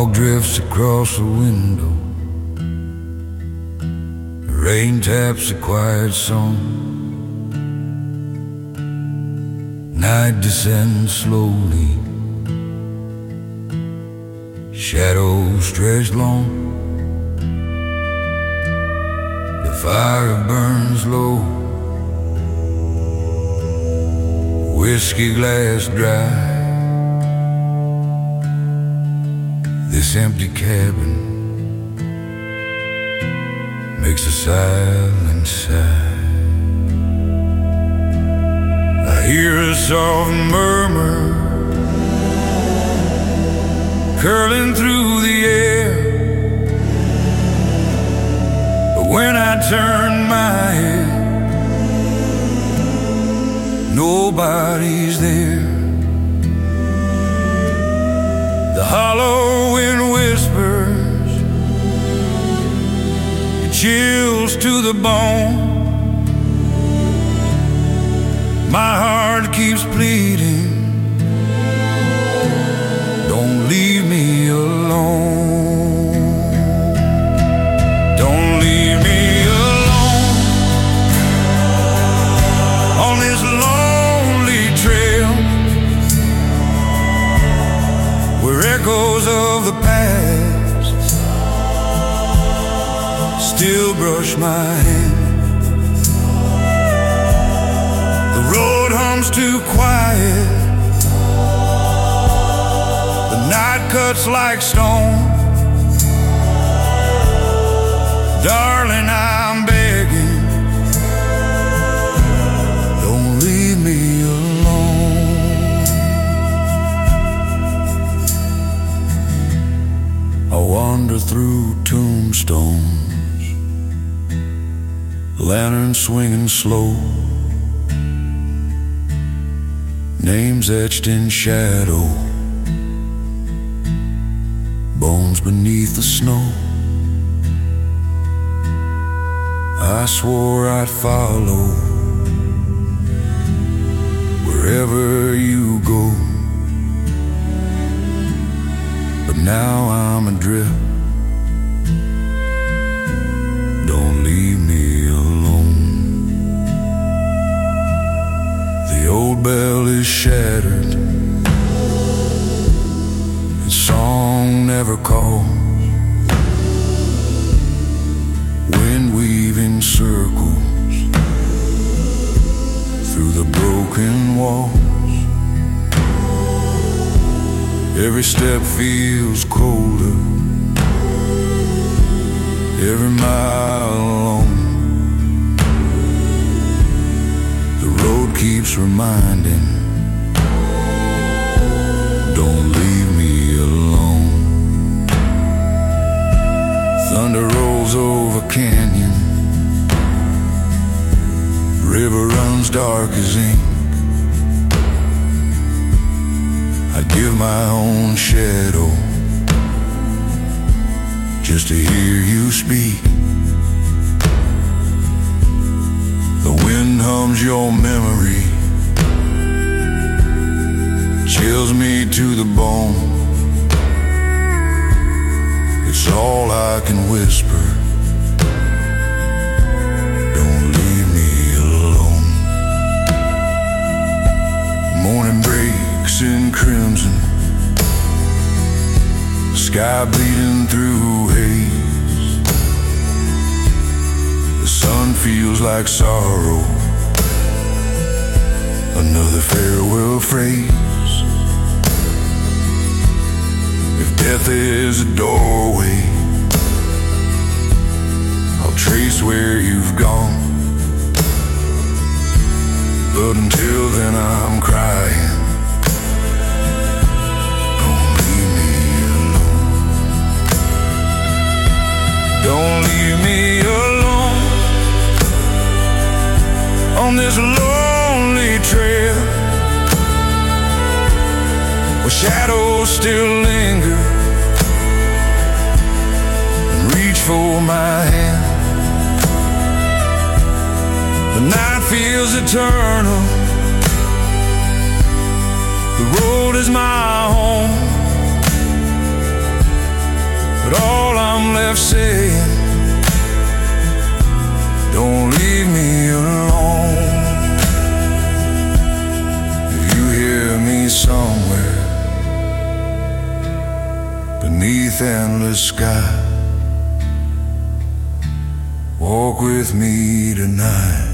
Fog drifts across the window. The rain taps a quiet song. Night descends slowly. Shadows stretch long. The fire burns low. Whiskey glass dry. This empty cabin makes a silent sigh. I hear a soft murmur curling through the air, but when I turn my head, nobody's there. The hollow wind whispers, it chills to the bone. My heart keeps pleading, don't leave me alone. Don't leave me alone on this lonely trail, where echoes of the past still brush my hand. The road hums too quiet, the night cuts like stone. Darling, I'm begging, don't leave me alone. I wander through tombstones, lanterns swinging slow, names etched in shadow, bones beneath the snow. I swore I'd follow wherever you go, but now I'm adrift. Don't leave me alone. The old bell is shattered, its song never calls. Wind weaving circles through the broken walls. Every step feels colder, every mile alone. The road keeps reminding, don't leave me alone. Thunder rolls over canyon, river runs dark as ink. I'd give my own shadow just to hear you speak. The wind hums your memory, chills me to the bone. It's all I can whisper, don't leave me alone. Morning breaks in crimson, sky bleeding through haze. The sun feels like sorrow, another farewell phrase. If death is a doorway, I'll trace where you've gone. But until then I'm crying, don't leave me alone on this lonely trail, where shadows still linger and reach for my hand. The night feels eternal, the road is my home. left saying, don't leave me alone. If you hear me somewhere beneath endless sky, walk with me tonight.